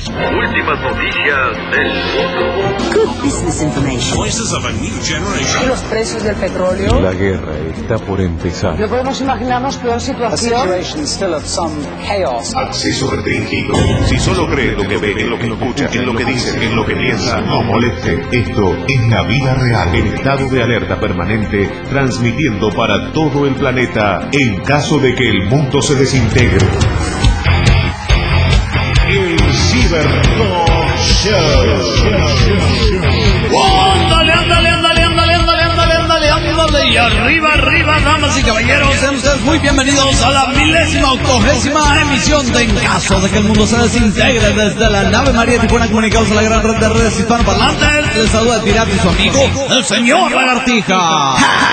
Últimas noticias del mundo. Good business information. Voices of a new generation. Y los precios del petróleo. La guerra está por empezar. No podemos imaginarnos peor situación. Acceso restringido. Si solo cree lo que ve, en lo que escucha, en lo que dice, en lo que piensa, No moleste. Esto es la vida real. en estado de alerta permanente, transmitiendo para todo el planeta en caso de que el mundo se desintegre. El Cybertalk Show. ¡Ándale, ándale, ándale, ándale, ándale, ándale, ándale, ándale! Y arriba, arriba, damas y caballeros, sean ustedes muy bienvenidos a la 1080ª emisión de En caso de que el mundo se desintegre desde la nave María Tijuana, comunicados a la gran red de redes hispanoparlantes. Les saluda el pirata y su amigo, el señor Lagartija.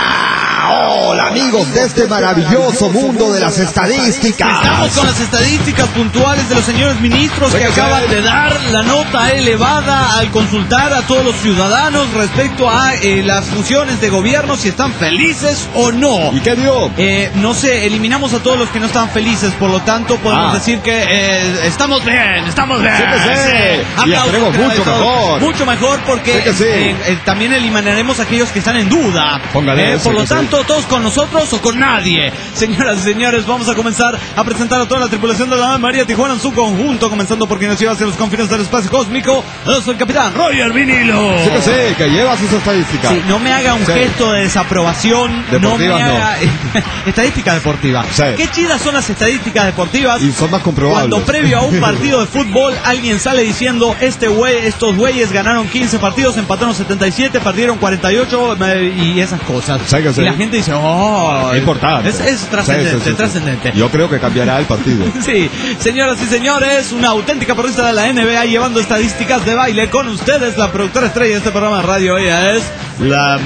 Hola amigos de este maravilloso mundo de las estadísticas. Estamos con las estadísticas puntuales de los señores ministros que acaban de dar la nota elevada al consultar a todos los ciudadanos respecto a las funciones de gobierno, si están felices o no. ¿Y qué dio? No sé, eliminamos a todos los que no están felices, por lo tanto podemos decir que estamos bien, estamos bien. Sí que sí. Y estaremos mucho mejor. Mucho mejor porque sí que sí. También eliminaremos a aquellos que están en duda. Póngale, por sí lo que tanto, todos con nosotros o con nadie. Señoras y señores, vamos a comenzar a presentar a toda la tripulación de la nave María Tijuana en su conjunto, comenzando por quien nos lleva hacia los confines del espacio cósmico. Yo soy el capitán Roger Vinilo. Sí que sí, que lleva sus estadísticas. Sí, no me haga un gesto de desaprobación. Deportivas no me haga... Estadística deportiva. Sí. Qué chidas son las estadísticas deportivas. Y son más comprobables. Cuando previo a un partido de fútbol alguien sale diciendo estos güeyes ganaron 15 partidos, empataron 77, perdieron 48 y esas cosas. Sí que sí. Y la gente dice, es importante. Es trascendente, Sí. trascendente. Yo creo que cambiará el partido. Sí, señoras y señores, una auténtica porrista de la NBA llevando estadísticas de baile con ustedes, la productora estrella de este programa de radio, ella es La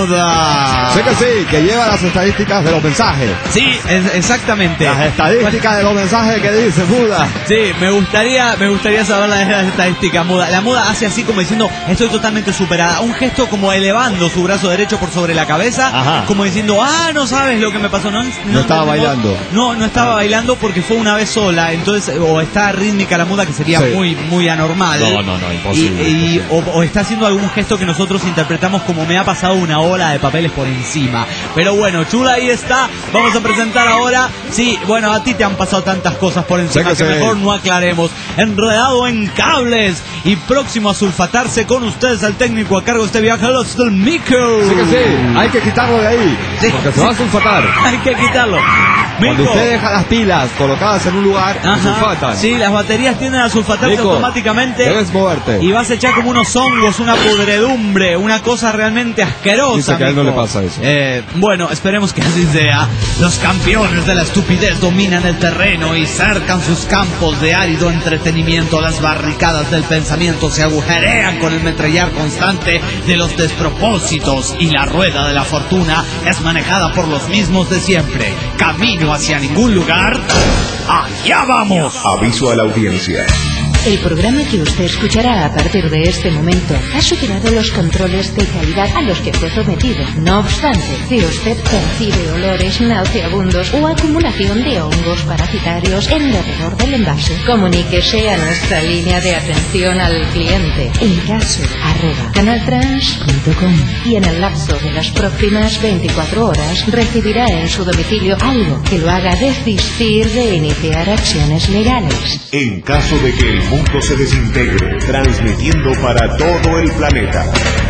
Muda. Sé que sí, que lleva las estadísticas de los mensajes. Sí, exactamente. Las estadísticas de los mensajes que dice Muda. Sí, me gustaría saber las estadísticas, Muda. La Muda hace así como diciendo, estoy totalmente superada. Un gesto como elevando su brazo derecho por sobre la cabeza. Ajá. Como diciendo, no sabes lo que me pasó. No estaba bailando. No estaba bailando porque fue una vez sola. Entonces, o está rítmica la Muda, que sería Sí. muy anormal. No, imposible. O está haciendo algún gesto que nosotros interpretamos como me ha pasado una ola de papeles por encima. Pero bueno, chula, ahí está. Vamos a presentar ahora. Sí, bueno, a ti te han pasado tantas cosas por encima que mejor no aclaremos. Enredado en cables y próximo a sulfatarse con ustedes al técnico a cargo de este viaje, los del Mico. Sí que sí, hay que quitarlo de ahí. Sí. Porque se va a sulfatar. Hay que quitarlo. Cuando Mico. usted deja las pilas colocadas en un lugar, se sulfatan. Sí, las baterías tienden a sulfatarse Mico, automáticamente. debes moverte. Y vas a echar como unos hongos, una podredumbre, una cosa realmente asquerosa. Dice que a él no Mico. le pasa eso. Bueno, esperemos que así sea. Los campeones de la estupidez dominan el terreno y cercan sus campos de árido entretenimiento. Las barricadas del pensamiento se agujerean con el metrallar constante de los despropósitos y la rueda de la fortuna es manejada por los mismos de siempre. Camino hacia ningún lugar. ¡Allá vamos! Aviso a la audiencia. El programa que usted escuchará a partir de este momento ha superado los controles de calidad a los que fue sometido. No obstante, si usted percibe olores nauseabundos o acumulación de hongos parasitarios en derredor del envase, comuníquese a nuestra línea de atención al cliente encaso@canaltrans.com y en el lapso de las próximas 24 horas recibirá en su domicilio algo que lo haga desistir de iniciar acciones legales. En caso de que el mundo se desintegre, transmitiendo para todo el planeta.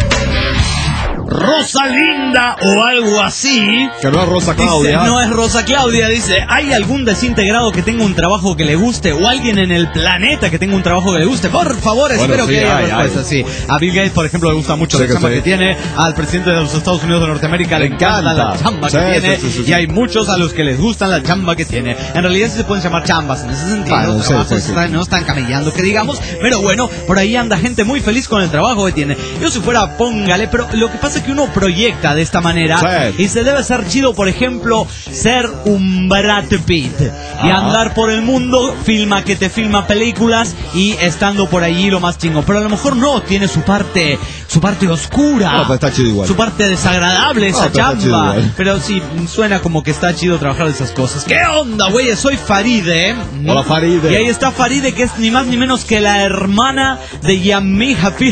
Rosalinda o algo así. Que no es Rosa Claudia. Dice, no es Rosa Claudia, dice, ¿hay algún desintegrado que tenga un trabajo que le guste? ¿O alguien en el planeta que tenga un trabajo que le guste? Por favor, espero sí, que haya hay. respuestas, sí. A Bill Gates, por ejemplo, le gusta mucho Sí, la que chamba sí. que tiene. Al presidente de los Estados Unidos de Norteamérica le encanta la chamba Sí, que tiene. sí. Y hay muchos a los que les gustan la chamba que tiene. En realidad sí se pueden llamar chambas en ese sentido. Bueno, Trabajos sí. no están camellando, que digamos. Pero bueno, por ahí anda gente muy feliz con el trabajo que tiene. Yo si fuera, póngale, pero lo que pasa pasa es que uno proyecta de esta manera Sí. y se debe ser chido, por ejemplo, ser un Brad Pitt y andar por el mundo, que te filma películas y estando por allí lo más chingo. Pero a lo mejor no, tiene su parte oscura. No, pero está chido igual. Su parte desagradable, esa No, pero está chido chamba. igual. Pero sí, suena como que está chido trabajar de esas cosas. ¿Qué onda, güey? Soy Faride, ¿eh? Hola, Faride. Y ahí está Faride, que es ni más ni menos que la hermana de Yami Hafid.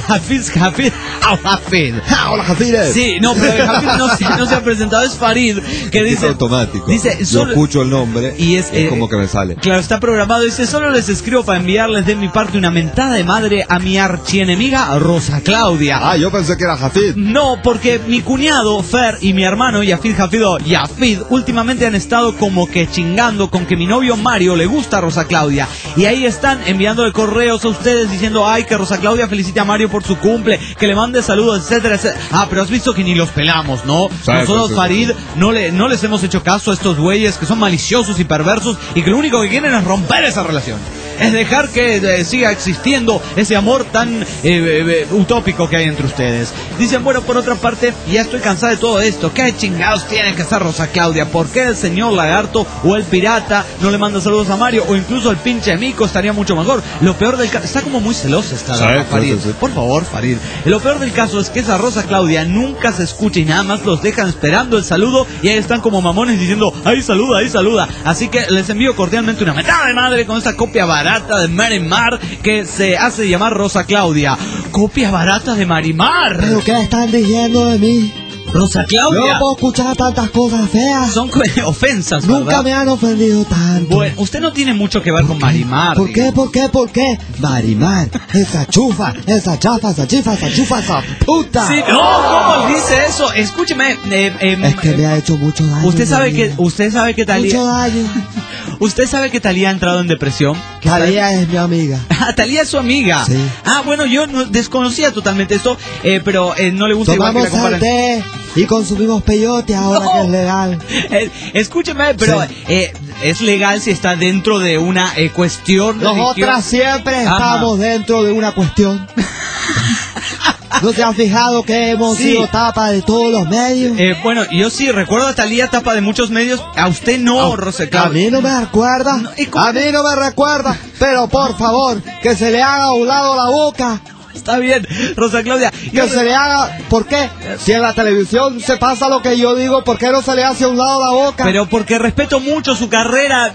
Hola, Jafires. Sí, no, pero Hafid no se ha presentado, es Farid, que Es dice... automático. Dice, Yo solo... escucho el nombre Y es como que me sale. Claro, está programado. Dice, solo les escribo para enviarles de mi parte una mentada de madre a mi archienemiga Rosa Claudia. Ah, yo pensé que era Jafid. No, porque mi cuñado Fer y mi hermano Yafid, últimamente han estado como que chingando con que mi novio Mario le gusta a Rosa Claudia. Y ahí están enviándole correos a ustedes diciendo, ay, que Rosa Claudia felicite a Mario por su cumple, que le mande saludos, etcétera, etcétera. Ah, pero has visto que ni los pelamos, ¿no? Nosotros, Farid, no les hemos hecho caso a estos güeyes que son maliciosos y perversos y que lo único que quieren es romper esa relación. Es dejar que siga existiendo ese amor tan utópico que hay entre ustedes. Dicen, bueno, por otra parte, ya estoy cansada de todo esto. ¿Qué chingados tiene que hacer Rosa Claudia? ¿Por qué el señor Lagarto o el pirata no le manda saludos a Mario? O incluso el pinche Mico estaría mucho mejor. Lo peor del caso, está como muy celosa esta dama, Farid. Sí. Por favor, Farid. Lo peor del caso es que esa Rosa Claudia nunca se escucha y nada más los dejan esperando el saludo y ahí están como mamones diciendo, ahí saluda, ahí saluda. Así que les envío cordialmente una mentada de madre con esta copia barata de Marimar que se hace llamar Rosa Claudia. Copia barata de Marimar. ¿Pero qué están diciendo de mí? Rosa Claudia. No puedo escuchar tantas cosas feas. Son ofensas, Nunca ¿verdad? me han ofendido tanto. Bueno, usted no tiene mucho que ver con Marimar. ¿Por qué? Marimar, esa chufa, esa chafa, esa chifa, esa chufa, esa puta. Sí, no, ¿cómo dice eso? Escúcheme. Es que me ha hecho mucho daño. Usted sabe María. que Talía. Mucho daño. ¿Usted sabe que Talía ha entrado en depresión? Talía es mi amiga. Talía es su amiga. Sí. Ah, bueno, yo no, desconocía totalmente esto, pero no le gusta igual que Tomamos la comparen. té y consumimos peyote ahora No. que es legal. Escúcheme, pero Sí. es legal si está dentro de una cuestión Nosotras religiosa. siempre Ajá. estamos dentro de una cuestión. ¿No te has fijado que hemos Sí. sido tapa de todos los medios? Bueno, yo sí recuerdo a Talía tapa de muchos medios. A usted no, Rosa A Claudia. mí no me recuerda, No, ¿y cómo? a mí no me recuerda, pero por favor, que se le haga a un lado la boca, Está bien, Rosa Claudia. que se le haga, ¿por qué? Si en la televisión se pasa lo que yo digo, ¿por qué no se le hace a un lado la boca? Pero porque respeto mucho su carrera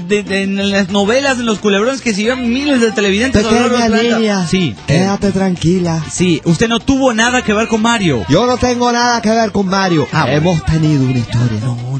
en las novelas, en los culebrones que siguieron miles de televidentes. a lo largo Pequeña del planeta. niña, Sí, quédate tranquila. sí, usted no tuvo nada que ver con Mario. Yo no tengo nada que ver con Mario. Ah, bueno. Hemos tenido una historia.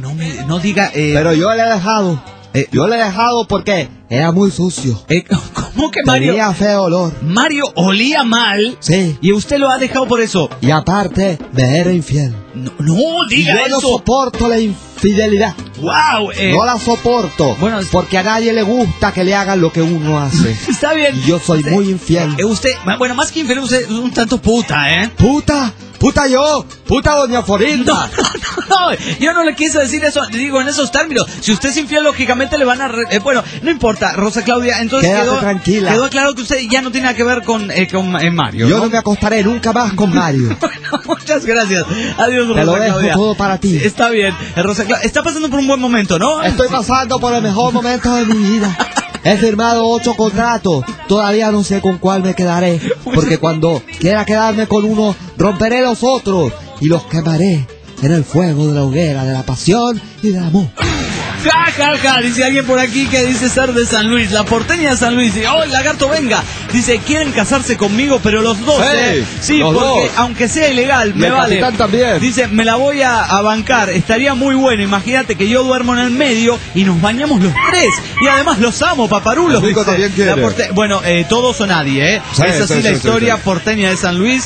No diga... Pero yo le he dejado. Yo le he dejado porque era muy sucio. ¿Cómo que Mario? Tenía feo olor. Mario olía mal. Sí. Y usted lo ha dejado por eso. Y aparte, me era infiel. No Y diga yo no eso. soporto la infidelidad. Wow. No la soporto. bueno, porque a nadie le gusta que le hagan lo que uno hace. Está bien. Y yo soy muy infiel. Usted, bueno, más que infiel, usted es un tanto puta, ¿eh? ¡Puta! ¡Puta yo! ¡Puta doña Florinda! No, yo no le quise decir eso, le digo en esos términos. Si usted es infiel, lógicamente le van a... bueno, no importa, Rosa Claudia, entonces Quédate tranquila. quedó claro que usted ya no tiene nada que ver con Mario, Yo ¿no? no me acostaré nunca más con Mario. Bueno, muchas gracias. Adiós, Rosa Te lo dejo Claudia. todo para ti. Sí, está bien, Rosa Claudia. Está pasando por un buen momento, ¿no? Estoy pasando por el mejor momento de mi vida. He firmado 8 contratos. Todavía no sé con cuál me quedaré. Porque cuando quiera quedarme con uno, romperé los otros y los quemaré en el fuego de la hoguera de la pasión y del amor. Ja, ja, ja, dice alguien por aquí que dice ser de San Luis, la porteña de San Luis. Dice, oh, lagarto, venga. Dice, quieren casarse conmigo, pero los dos, Hey, Sí, los porque dos. aunque sea ilegal, me el vale. capitán también. Dice, me la voy a bancar, estaría muy bueno. Imagínate que yo duermo en el medio y nos bañamos los tres. Y además los amo, paparulos. Rico dice también quiere. Bueno, todos o nadie, ¿eh? Sí, es así sí, la sí, historia sí. porteña de San Luis.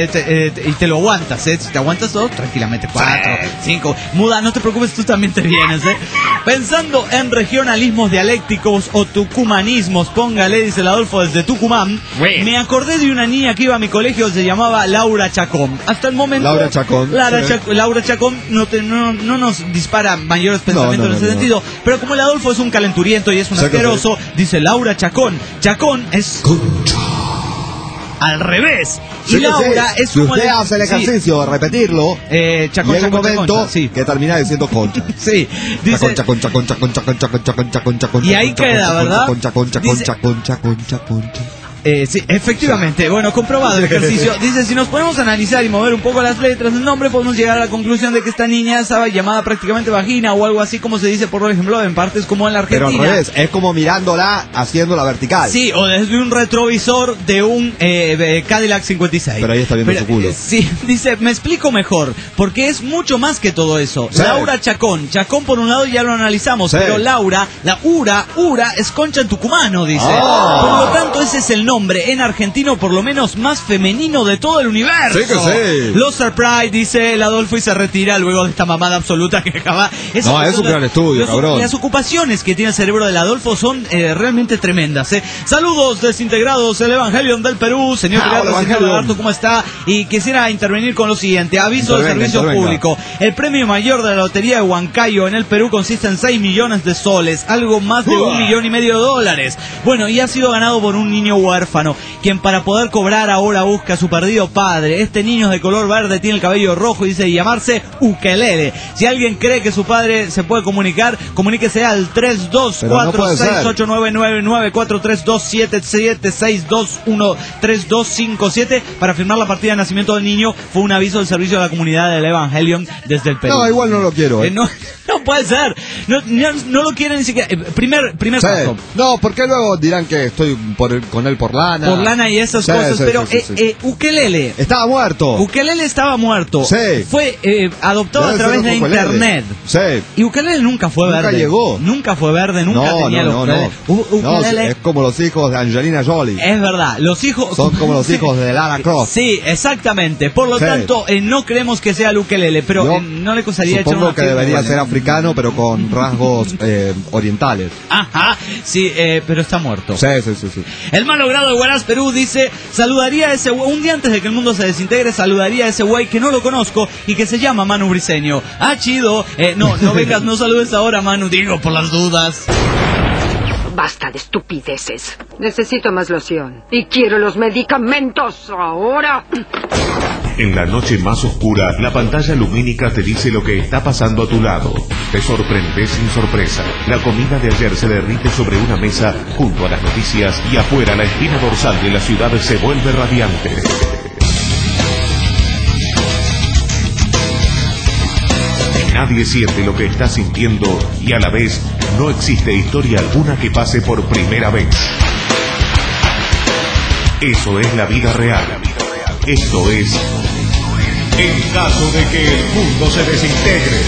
Y te lo aguantas, ¿eh? Si te aguantas todo, tranquilamente. 4, 5. Muda, no te preocupes, tú también te vienes, ¿eh? Pensando en regionalismos dialécticos o tucumanismos, póngale, dice el Adolfo desde Tucumán. Me acordé de una niña que iba a mi colegio, se llamaba Laura Chacón. Hasta el momento... Laura Chacón. Laura Chacón no nos dispara mayores pensamientos en ese sentido, pero como el Adolfo es un calenturiento y es un Sé que asqueroso, dice Laura Chacón. Chacón es... al revés. Sí, y Laura sí. es si como usted hace el ejercicio de repetirlo, chacón, llega un chacón, momento chacón, sí. que termina diciendo concha. Sí, dice, Concha. Y ahí queda, ¿verdad? Concha. Sí, efectivamente. Bueno, comprobado el ejercicio. Dice, si nos podemos analizar y mover un poco las letras del nombre, podemos llegar a la conclusión de que esta niña estaba llamada prácticamente vagina o algo así como se dice, por ejemplo, en partes como en la Argentina. Pero al revés, es como mirándola haciéndola vertical. Sí, o desde un retrovisor de un Cadillac 56. Pero ahí está viendo su culo. Sí, dice, me explico mejor, porque es mucho más que todo eso. Sí. Laura Chacón por un lado ya lo analizamos, Sí. pero Laura, la Ura es concha en tucumano, dice. Oh. Por lo tanto, ese es el nombre en argentino por lo menos más femenino de todo el universo. Sí que sí. Los Surprise, dice el Adolfo, y se retira luego de esta mamada absoluta que acaba. Es un gran estudio, cabrón. Las ocupaciones que tiene el cerebro del Adolfo son realmente tremendas. Saludos desintegrados, el Evangelion del Perú, señor Pirata, señor Lagarto, ¿cómo está? Y quisiera intervenir con lo siguiente, aviso del servicio público. El premio mayor de la lotería de Huancayo en el Perú consiste en 6 millones de soles, algo más de $1,5 millones. Bueno, y ha sido ganado por un niño huérfano, quien para poder cobrar ahora busca a su perdido padre. Este niño es de color verde, tiene el cabello rojo y dice llamarse Ukelele. Si alguien cree que su padre se puede comunicar, comuníquese al 324-689-432-7776213257 para firmar la partida de nacimiento del niño. Fue un aviso del servicio de la comunidad del Evangelion desde el Perú. No, igual no lo quiero. No puede ser. No lo quieren ni siquiera. Primer Sí. paso. No, porque luego dirán que estoy con él por lana. Por lana y esas cosas, pero Ukelele. Estaba muerto. Ukelele estaba muerto. Sí. Fue adoptado a través de internet. Sí. Y Ukelele nunca fue verde. Llegó. Nunca fue verde, nunca tenía los ukelele. Ukelele es como los hijos de Angelina Jolie. es verdad, los hijos Son como los hijos de Lara Croft. Sí, exactamente. Por lo tanto, no creemos que sea el ukelele, pero no le costaría echar una Supongo que debería ser africano, pero con rasgos orientales. Ajá, sí, pero está muerto. Sí. El malogrado de Huaraz, Perú, dice, saludaría a ese güey, un día antes de que el mundo se desintegre, saludaría a ese güey que no lo conozco y que se llama Manu Briseño. Ah, chido. No vengas, no saludes ahora, Manu, digo, por las dudas. Basta de estupideces. Necesito más loción. Y quiero los medicamentos ahora. En la noche más oscura, la pantalla lumínica te dice lo que está pasando a tu lado. Te sorprende sin sorpresa. La comida de ayer se derrite sobre una mesa junto a las noticias y afuera la espina dorsal de la ciudad se vuelve radiante. Nadie siente lo que está sintiendo y a la vez no existe historia alguna que pase por primera vez. Eso es la vida real. Esto es en caso de que el mundo se desintegre.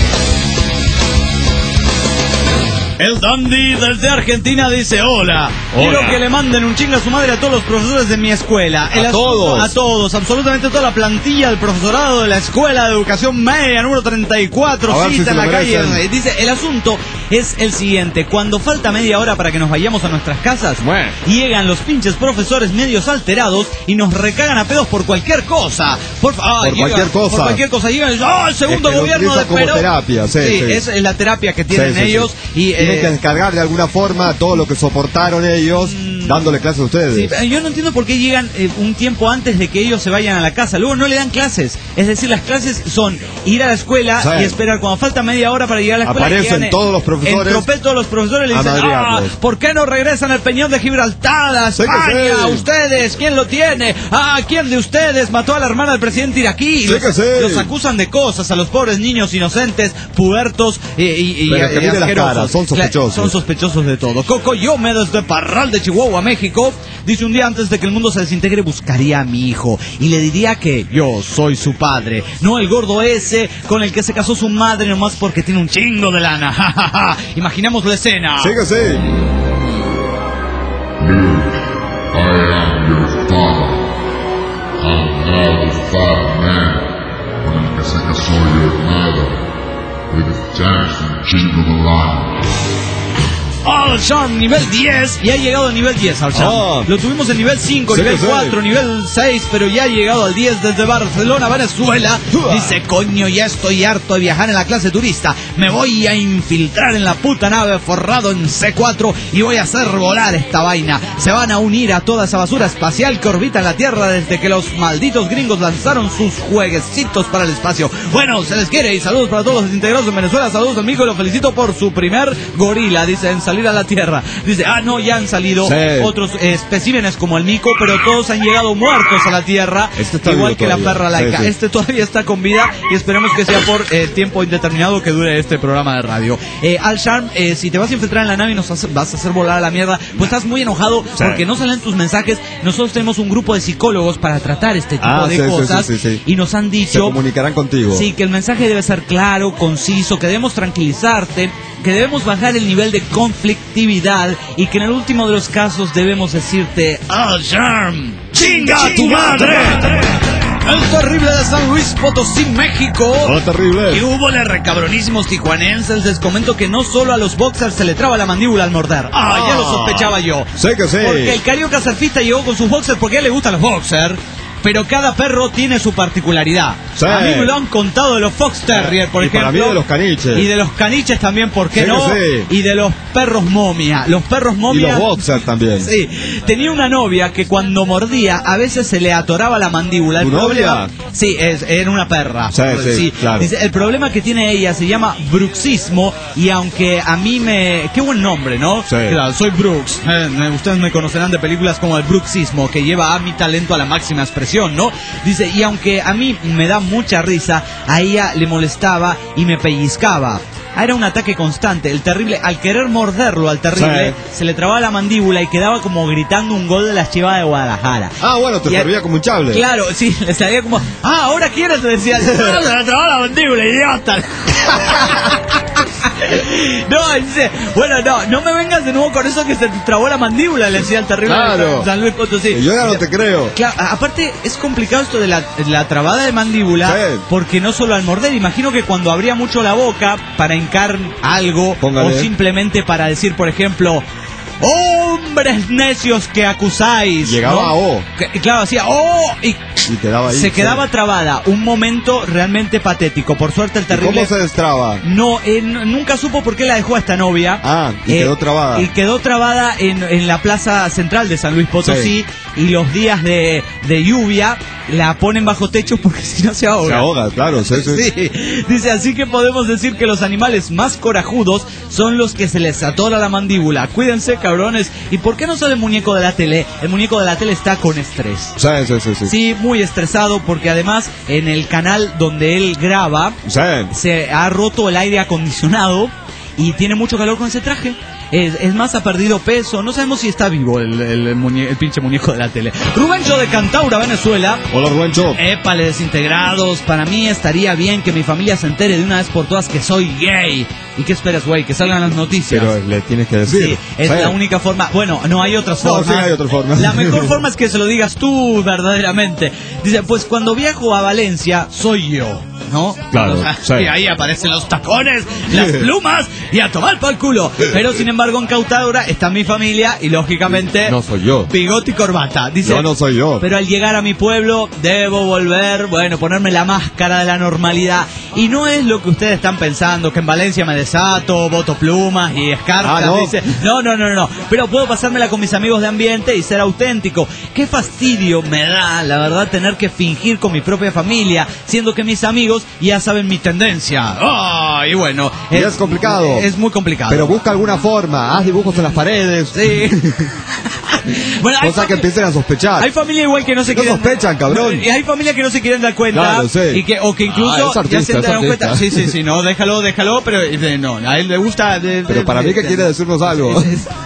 El Dandy desde Argentina dice, hola. Quiero que le manden un chingo a su madre a todos los profesores de mi escuela. A todos, absolutamente toda la plantilla del profesorado de la Escuela de Educación Media número 34, cita en la calle. Dice, el asunto es el siguiente, cuando falta media hora para que nos vayamos a nuestras casas, llegan los pinches profesores medios alterados y nos recagan a pedos por cualquier cosa. Por cualquier cosa. Llegan y dicen, el segundo gobierno de Perú. Terapia, sí. Es la terapia que tienen ellos. Y tienen que descargar de alguna forma todo lo que soportaron ellos dándole clases a ustedes. Sí, yo no entiendo por qué llegan un tiempo antes de que ellos se vayan a la casa. Luego no le dan clases. Es decir, las clases son ir a la escuela y esperar cuando falta media hora para llegar a la escuela. Aparecen todos los profesores. En tropel todos los profesores le dicen, ¿por qué no regresan al Peñón de Gibraltar a España? ¿Ustedes? ¿Quién lo tiene? ¿Quién de ustedes mató a la hermana del presidente iraquí? Los acusan de cosas a los pobres niños inocentes, pubertos y asquerosos. Son sospechosos. Son sospechosos de todo. Coco Yome desde Parral de Chihuahua, México, dice, un día antes de que el mundo se desintegre buscaría a mi hijo y le diría que yo soy su padre, no el gordo ese con el que se casó su madre nomás porque tiene un chingo de lana. Imaginemos la escena. Sí que sí. I am your father. I'm now the fat man con el que se casó your mother with Jackson chingo de lana. ¡A Al Sharm nivel 10 y ha llegado al nivel 10 Al Sharm. Lo tuvimos en nivel 5, nivel 4, nivel 6, pero ya ha llegado al 10 desde Barcelona, Venezuela. Dice, coño, ya estoy harto de viajar en la clase turista. Me voy a infiltrar en la puta nave forrado en C4 y voy a hacer volar esta vaina. Se van a unir a toda esa basura espacial que orbita en la Tierra desde que los malditos gringos lanzaron sus jueguecitos para el espacio. Bueno, se les quiere y saludos para todos los integrados en Venezuela. Saludos al mico y lo felicito por su primer gorila, dice, en salir a la Tierra. Dice, no, ya han salido otros especímenes como el mico, pero todos han llegado muertos a la Tierra, igual que todavía la perra laica. Sí. Este todavía está con vida y esperemos que sea por tiempo indeterminado que dure este programa de radio. Al Sharm, si te vas a infiltrar en la nave y nos vas a hacer volar a la mierda, pues estás muy enojado porque no salen tus mensajes. Nosotros tenemos un grupo de psicólogos para tratar este tipo de cosas y nos han dicho... Se comunicarán contigo. Sí, que el mensaje debe ser claro, conciso, que debemos tranquilizarte, que debemos bajar el nivel de conflictividad y que en el último de los casos debemos decirte: Al Sharm, ¡chinga tu madre! El terrible de San Luis Potosí, México. Terrible. Y hubo los recabronísimos tijuanenses. Les comento que no solo a los boxers se le traba la mandíbula al morder. Ya lo sospechaba yo. Sé que sí. Porque el carioca surfista llegó con sus boxers porque a él le gustan los boxers. Pero cada perro tiene su particularidad. Sí. A mí me lo han contado de los Fox Terrier, por ejemplo. Para mí de los caniches. Y de los caniches también, ¿por qué no? Sí. Y de los perros momia. Los perros momia. Y los boxers también. Sí. Tenía una novia que cuando mordía, a veces se le atoraba la mandíbula. ¿Tu novia? Sí, era una perra. Sí, claro. Dice, el problema que tiene ella se llama bruxismo. Y aunque a mí me... Qué buen nombre, ¿no? Sí. Claro, soy Brooks. Ustedes me conocerán de películas como el bruxismo, que lleva a mi talento a la máxima expresión, ¿no? Dice, y aunque a mí me da mucha risa, a ella le molestaba y me pellizcaba. Era un ataque constante. El terrible, al querer morderlo al terrible, se le trababa la mandíbula y quedaba como gritando un gol de las Chivas de Guadalajara. Bueno, te servía como un chable. Claro, sí, le salía como, ahora quieres, te decía, se le trababa la mandíbula, idiota. No, dice, bueno, no me vengas de nuevo con eso que se te trabó la mandíbula, le decía el terrible de San Luis Potosí. Yo ya no te creo. Claro, aparte es complicado esto de la trabada de mandíbula, porque no solo al morder, imagino que cuando abría mucho la boca para hincar algo, o simplemente para decir, por ejemplo, hombres necios que acusáis. Llegaba a O. Claro, hacía y quedaba ahí, se quedaba trabada. Un momento realmente patético. Por suerte el terrible... ¿Cómo se destraba? No, nunca supo por qué la dejó a esta novia. Y quedó trabada. Y quedó trabada en la plaza central de San Luis Potosí. Y los días de lluvia la ponen bajo techo porque si no se ahoga. Se ahoga, claro. Sí. Dice, así que podemos decir que los animales más corajudos son los que se les atora la mandíbula. Cuídense, cabrones. ¿Y por qué no sale el muñeco de la tele? El muñeco de la tele está con estrés. Sí. Sí, muy estresado porque además en el canal donde él graba se ha roto el aire acondicionado y tiene mucho calor con ese traje. Es más, ha perdido peso. No sabemos si está vivo el pinche muñeco de la tele. Rubencho de Cantaura, Venezuela. Hola, Rubencho. Épale, desintegrados. Para mí estaría bien que mi familia se entere de una vez por todas que soy gay. ¿Y qué esperas, güey? Que salgan las noticias. Pero le tienes que decir. Sí, es la única forma. Bueno, no hay otras formas. Sí, hay otra forma. La mejor forma es que se lo digas tú verdaderamente. Dice, pues cuando viajo a Valencia, soy yo, ¿no? Claro. Y ahí aparecen los tacones, las plumas y a tomar por el culo. Pero sin embargo, en Cantaura está mi familia y lógicamente no soy yo. Bigote y corbata. Dice, no soy yo. Pero al llegar a mi pueblo debo volver, ponerme la máscara de la normalidad. Y no es lo que ustedes están pensando, que en Valencia me desato, boto plumas y escarpas. ¿no? Dice, no. Pero puedo pasármela con mis amigos de ambiente y ser auténtico. Qué fastidio me da, la verdad, tener que fingir con mi propia familia, siendo que mis amigos ya saben mi tendencia. Y bueno, es complicado. Es muy complicado. Pero busca alguna forma, haz dibujos en las paredes. Sí. Bueno, cosa que empiecen a sospechar. Hay familia igual que no se quieren... sospechan, cabrón. Y hay familia que no se quieren dar cuenta. Claro, sí. O que incluso artista, ya se dieron cuenta. Sí, no, déjalo, pero no, a él le gusta... Pero para mí que quiere decirnos algo.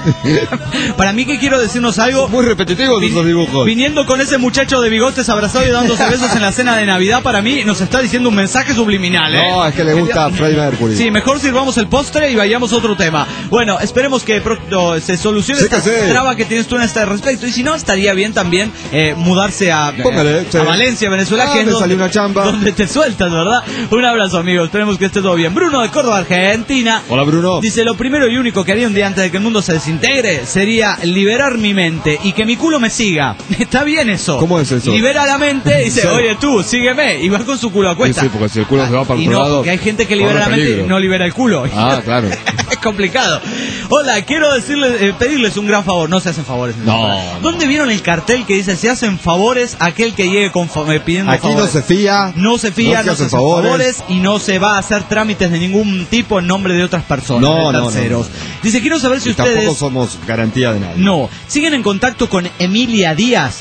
Para mí que quiero decirnos algo... Muy repetitivos esos dibujos. Viniendo con ese muchacho de bigotes abrazado y dándose besos en la cena de Navidad, para mí nos está diciendo un mensaje subliminal, ¿eh? No, es que le gusta Freddie Mercury. Sí, mejor sirvamos el postre y vayamos a otro tema. Bueno, esperemos que pronto se solucione esta traba que tienes tú suena a este respecto. Y si no, estaría bien también mudarse a Valencia, Venezuela, que es donde te sueltas, ¿verdad? Un abrazo, amigos. Esperemos que esté todo bien. Bruno de Córdoba, Argentina. Hola, Bruno. Dice, lo primero y único que haría un día antes de que el mundo se desintegre sería liberar mi mente y que mi culo me siga. Está bien eso. ¿Cómo es eso? Libera la mente y dice, sí, oye tú, sígueme. Y vas con su culo a cuesta. Sí, porque si el culo se va para el otro lado, porque hay gente que libera la mente y no libera el culo. Ah, claro. Es complicado. Hola, quiero pedirles un gran favor. No se hacen favores. No. ¿Dónde vieron el cartel que dice, se hacen favores aquel que llegue pidiendo aquí favores? No se fía. No se fía, no se hacen favores y no se va a hacer trámites de ningún tipo en nombre de otras personas, de terceros. No. Dice, quiero saber si ustedes... Tampoco somos garantía de nada. No. ¿Siguen en contacto con Emilia Díaz?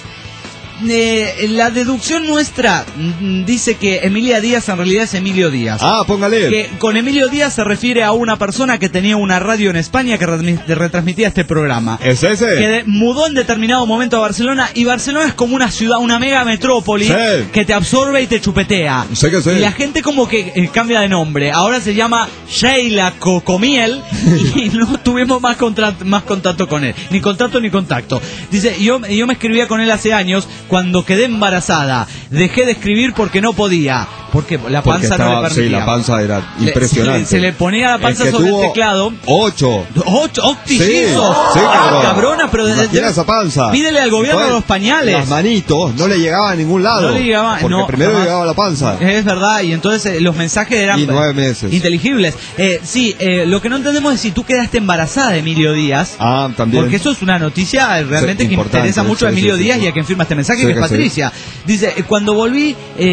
La deducción nuestra dice que Emilia Díaz en realidad es Emilio Díaz. Ah, póngale. Que con Emilio Díaz se refiere a una persona que tenía una radio en España que retransmitía este programa. ¿Es ese? Que mudó en determinado momento a Barcelona, y Barcelona es como una ciudad, una mega metrópoli, sí, que te absorbe y te chupetea. Sé que sé. Y la gente como que cambia de nombre. Ahora se llama Sheila Cocomiel y no tuvimos más contacto con él. Ni contrato ni contacto. Dice, yo me escribía con él hace años. Cuando quedé embarazada, dejé de escribir porque no podía. Porque la panza no le permitía. Sí, la panza era impresionante. Se le ponía la panza sobre el teclado. 8. Sí, cabrona, pero imagina esa panza. Pídele al gobierno los pañales. Las manitos no le llegaban a ningún lado. No le llegaba, porque primero llegaba la panza. Es verdad, y entonces los mensajes eran 9 meses. Inteligibles. Lo que no entendemos es si tú quedaste embarazada de Emilio Díaz. Ah, también. Porque eso es una noticia realmente que interesa mucho a Emilio Díaz y a quien firma este mensaje, que es Patricia. Dice, cuando volví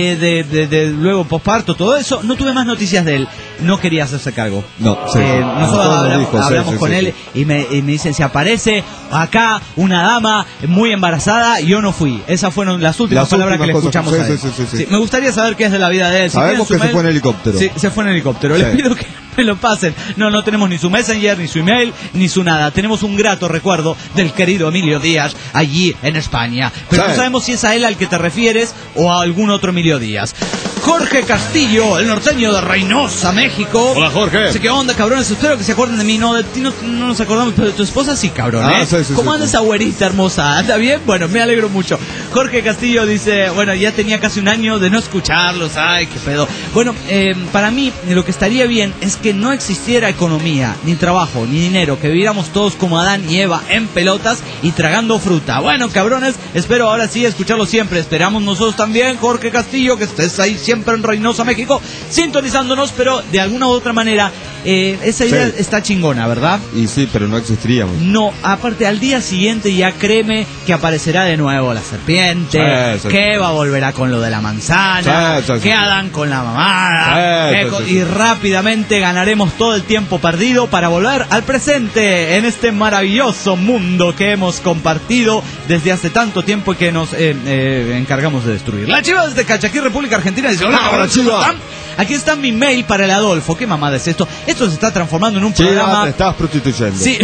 luego posparto, todo eso, no tuve más noticias de él. No quería hacerse cargo. Nosotros hablamos con él y me dicen, si aparece acá una dama muy embarazada, yo no fui. Esas fueron las últimas palabras que le escuchamos a él. Sí. Me gustaría saber qué es de la vida de él. Sabemos que se fue en helicóptero. Sí, se fue en helicóptero. Les pido que me lo pasen. No tenemos ni su Messenger, ni su email, ni su nada. Tenemos un grato recuerdo del querido Emilio Díaz allí en España. Pero no sabemos si es a él al que te refieres o a algún otro Emilio Díaz. Jorge Castillo, el norteño de Reynosa, México. Hola, Jorge. Dice, ¿qué onda, cabrones? Espero que se acuerden de mí. No, de ti no nos acordamos, pero de tu esposa sí, cabrón, ¿eh? ¿Cómo anda esa güerita hermosa? ¿Anda bien? Bueno, me alegro mucho. Jorge Castillo dice, bueno, ya tenía casi un año de no escucharlos. Ay, qué pedo. Bueno, para mí, lo que estaría bien es que no existiera economía, ni trabajo, ni dinero, que viviéramos todos como Adán y Eva en pelotas y tragando fruta. Bueno, cabrones, espero ahora sí escucharlo siempre. Esperamos nosotros también, Jorge Castillo, que estés ahí siempre en Reynosa, México, sintonizándonos, pero de alguna u otra manera esa idea está chingona, ¿verdad? Y sí, pero no existiríamos. No, aparte al día siguiente ya créeme que aparecerá de nuevo la serpiente, que Eva volverá con lo de la manzana, que Adán con la mamada, y rápidamente ganaremos todo el tiempo perdido para volver al presente en este maravilloso mundo que hemos compartido desde hace tanto tiempo y que nos encargamos de destruir. La Chiva desde Cachaquí, República Argentina, dice, hola, Chiva. Aquí está mi mail para el Adolfo. ¿Qué mamada es esto? Esto se está transformando en un programa... te estás prostituyendo. Sí.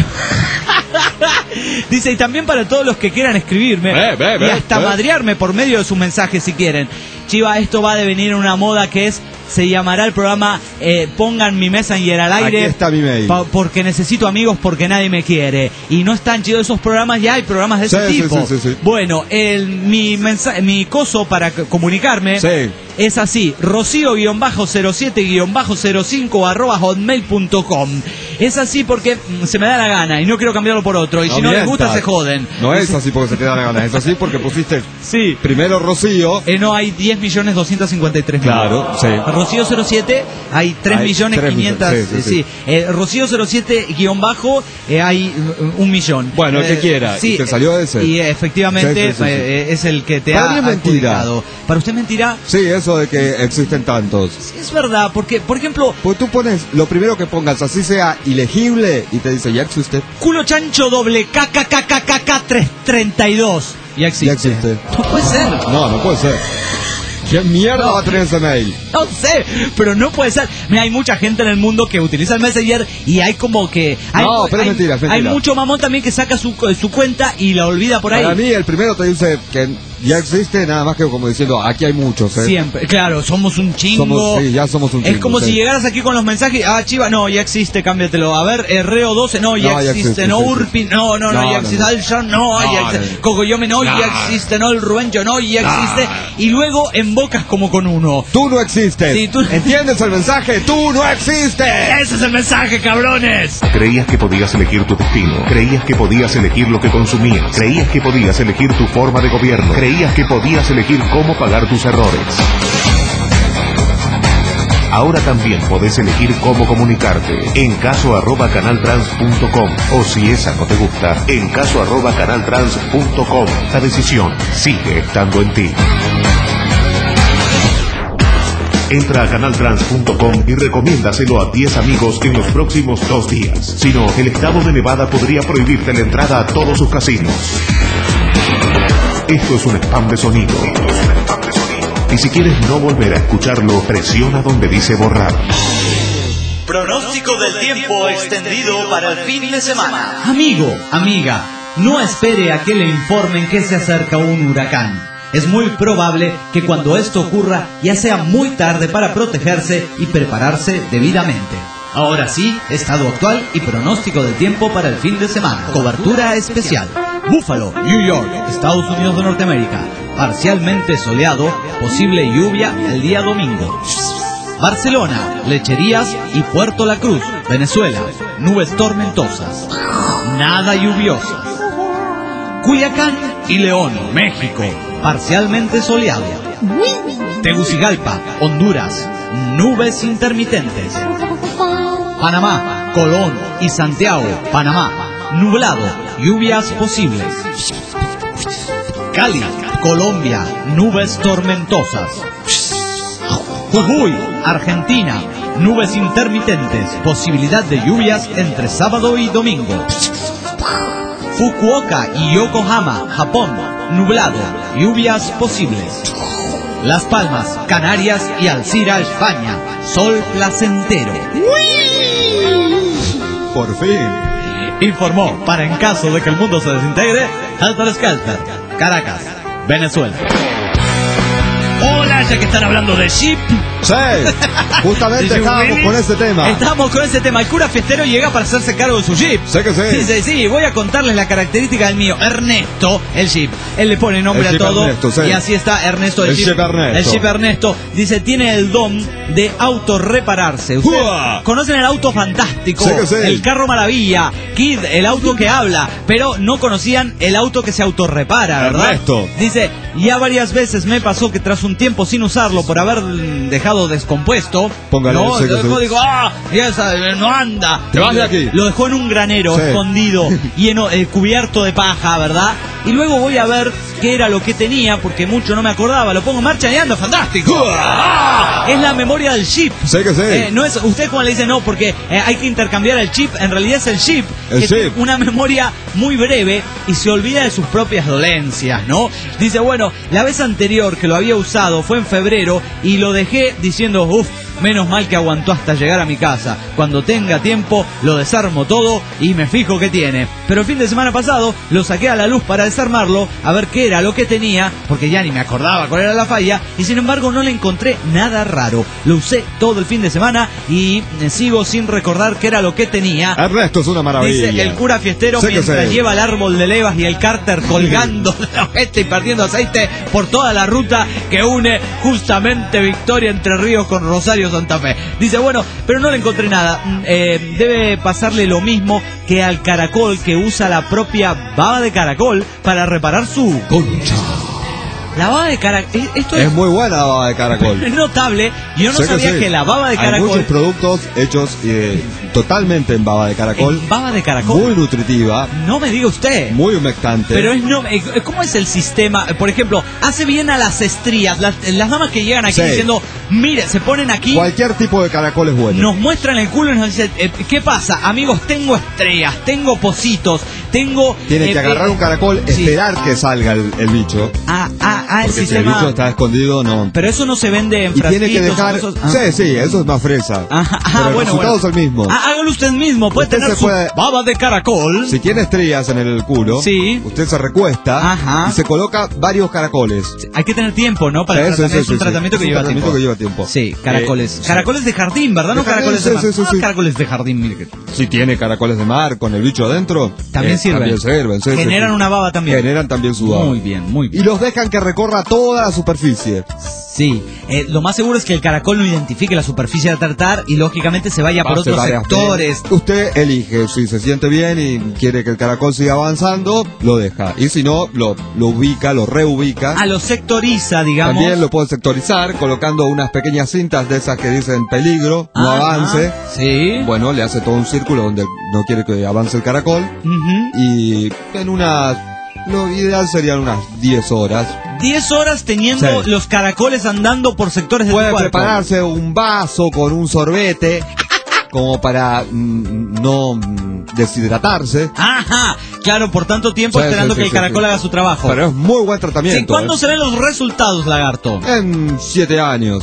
Dice, y también para todos los que quieran escribirme y hasta madrearme por medio de sus mensajes si quieren. Chiva, esto va a devenir una moda que se llamará el programa Pongan mi Messenger al aire. Aquí está mi mail. Porque necesito amigos, porque nadie me quiere. Y no están chidos esos programas, ya hay programas de ese tipo. Sí. Bueno, mi coso para comunicarme es así, rocío-07-05 @hotmail.com. Es así porque se me da la gana y no quiero cambiarlo por otro. Y si no les gusta, se joden. No es así porque se te da la gana, es así porque pusiste primero Rocío. No, hay 10.253.000. Claro, sí. Rocío 07 hay 3.500.000. Sí. Rocío 07 _ hay 1.000.000. Bueno, el que quiera. Sí, ¿te salió ese? Y efectivamente es el que te ha adjudicado. ¿Para usted mentirá? Sí, eso de que existen tantos. Es verdad, porque, por ejemplo... Pues tú pones, lo primero que pongas, así sea ilegible, y te dice, ya existe. Culo chancho doble KKKKK 332. Ya existe. No puede ser. No puede ser. ¿Qué mierda va a tener ese mail? No sé, pero no puede ser. Mira, hay mucha gente en el mundo que utiliza el Messenger y hay como que... pero es mentira. Hay mucho mamón también que saca su cuenta y la olvida por ahí. Para mí, el primero te dice que Ya existe, nada más que como diciendo, aquí hay muchos, Siempre, claro, somos un chingo. Ya somos un chingo. Es como si llegaras aquí con los mensajes, Chiva, no, ya existe, cámbiatelo. A ver, Reo 12, no, ya existe. No, Urpi, no, ya existe. Alshon, no, ya existe. Cocoyome, no, ya existe. No, el Rubencho, no, ya existe. Y luego embocas como con uno. Tú no existes. Sí, ¿Entiendes el mensaje? ¡Tú no existes! ¡Ese es el mensaje, cabrones! Creías que podías elegir tu destino. Creías que podías elegir lo que consumías. Creías que podías elegir tu forma de gobierno. Creías que podías elegir cómo pagar tus errores. Ahora también podés elegir cómo comunicarte. En caso@canaltrans.com. O si esa no te gusta, en caso@canaltrans.com. La decisión sigue estando en ti. Entra a canaltrans.com y recomiéndaselo a 10 amigos en los próximos 2 días. Si no, el estado de Nevada podría prohibirte la entrada a todos sus casinos. Esto es un spam de sonido. Y si quieres no volver a escucharlo, presiona donde dice borrar. Pronóstico del tiempo extendido para el fin de semana. Amigo, amiga, no espere a que le informen que se acerca un huracán. Es muy probable que cuando esto ocurra ya sea muy tarde para protegerse y prepararse debidamente. Ahora sí, estado actual y pronóstico del tiempo para el fin de semana. Cobertura especial. Buffalo, New York, Estados Unidos de Norteamérica. Parcialmente soleado, posible lluvia el día domingo. Barcelona, Lecherías y Puerto La Cruz, Venezuela. Nubes tormentosas. Nada lluviosas. Culiacán y León, México. Parcialmente soleado. Tegucigalpa, Honduras. Nubes intermitentes. Panamá, Colón y Santiago, Panamá. Nublado, lluvias posibles. Cali, Colombia, nubes tormentosas. Jujuy, Argentina, nubes intermitentes, posibilidad de lluvias entre sábado y domingo. Fukuoka y Yokohama, Japón, nublado, lluvias posibles. Las Palmas, Canarias y Alcira, España, sol placentero. Por fin. Informó, para en caso de que el mundo se desintegre, Helter Skelter, Caracas, Venezuela. Hola, ya que están hablando de Jeep. Sí, justamente estábamos con ese tema. Estamos con ese tema. El cura fiestero llega para hacerse cargo de su Jeep. Sé que sí. Dice, sí, voy a contarles la característica del mío. Ernesto, el Jeep. Él le pone nombre a todo. Ernesto, sí. Y así está Ernesto, el Jeep Ernesto. El Jeep Ernesto. Dice, tiene el don de autorrepararse. ¿Ustedes conocen el auto fantástico? Sé que sí. El carro maravilla. Kid, el auto que habla. Pero no conocían el auto que se autorrepara, ¿verdad? Ernesto. Dice, ya varias veces me pasó que tras un tiempo sin usarlo por haber dejado descompuesto, póngale, no, lo dejó, digo, no anda. Te vas de aquí. Lo dejó en un granero, sí, escondido, lleno, cubierto de paja, ¿verdad? Y luego voy a ver qué era lo que tenía, porque mucho no me acordaba. Lo pongo en marcha y anda, fantástico. Es la memoria del chip. Sé que sí. No es, usted como le dice, no, porque hay que intercambiar el chip. En realidad es el chip. El chip. Tiene una memoria muy breve y se olvida de sus propias dolencias, ¿no? Dice, bueno, la vez anterior que lo había usado fue en febrero y lo dejé diciendo, menos mal que aguantó hasta llegar a mi casa. Cuando tenga tiempo lo desarmo todo y me fijo qué tiene. Pero el fin de semana pasado lo saqué a la luz para desarmarlo, a ver qué era lo que tenía, porque ya ni me acordaba cuál era la falla, y sin embargo no le encontré nada raro. Lo usé todo el fin de semana y sigo sin recordar qué era lo que tenía. Ernesto es una maravilla. Dice el cura fiestero mientras lleva el árbol de levas y el cárter colgando de la ojete y partiendo aceite por toda la ruta que une justamente Victoria Entre Ríos con Rosario Santa Fe. Dice, bueno, pero no le encontré nada. Debe pasarle lo mismo que al caracol que usa la propia baba de caracol para reparar su concha. La baba de caracol, esto es muy buena la baba de caracol. Es notable. Yo no sabía que la baba de caracol. Hay muchos productos hechos totalmente en baba de caracol. ¿En baba de caracol? Muy nutritiva. No me diga usted. Muy humectante. Pero ¿cómo es el sistema? Por ejemplo, hace bien a las estrías. Las damas que llegan aquí diciendo, Mire, se ponen aquí. Cualquier tipo de caracol es bueno. Nos muestran el culo y nos dicen, ¿qué pasa? Amigos, tengo estrellas, tengo pocitos, tengo... Tienen que agarrar un caracol, sí. Esperar que salga el bicho. El porque sistema... si el bicho está escondido, no. Pero eso no se vende en y frasquitos. Tiene que dejar... Sí, eso es más fresa. Pero el resultado es el mismo. Hágalo usted mismo, puede tener su baba de caracol. Si tiene estrellas en el culo, sí. Usted se recuesta y se coloca varios caracoles. Hay que tener tiempo, ¿no? Para un tratamiento que lleva tiempo. Sí, caracoles. Caracoles de jardín, ¿verdad? No caracoles de mar. Caracoles de jardín, mire. Si tiene caracoles de mar con el bicho adentro, también sirven. Generan una baba también. Generan también su baba. Muy bien, muy bien. Y los dejan que recorra toda la superficie. Sí, lo más seguro es que el caracol no identifique la superficie a tratar y lógicamente se vaya por otros sectores. Usted elige, si se siente bien y quiere que el caracol siga avanzando, lo deja. Y si no, lo ubica, lo reubica. Lo sectoriza, digamos. También lo puede sectorizar colocando unas pequeñas cintas de esas que dicen peligro, no avance. Sí. Bueno, le hace todo un círculo donde no quiere que avance el caracol. Y en lo ideal serían unas 10 horas. 10 horas teniendo los caracoles andando por sectores del cuerpo. Puede prepararse un vaso con un sorbete como para no deshidratarse. Ajá, claro, por tanto tiempo esperando que el caracol haga su trabajo. Pero es muy buen tratamiento. Sí, ¿cuándo se ven los resultados, lagarto? En 7 años.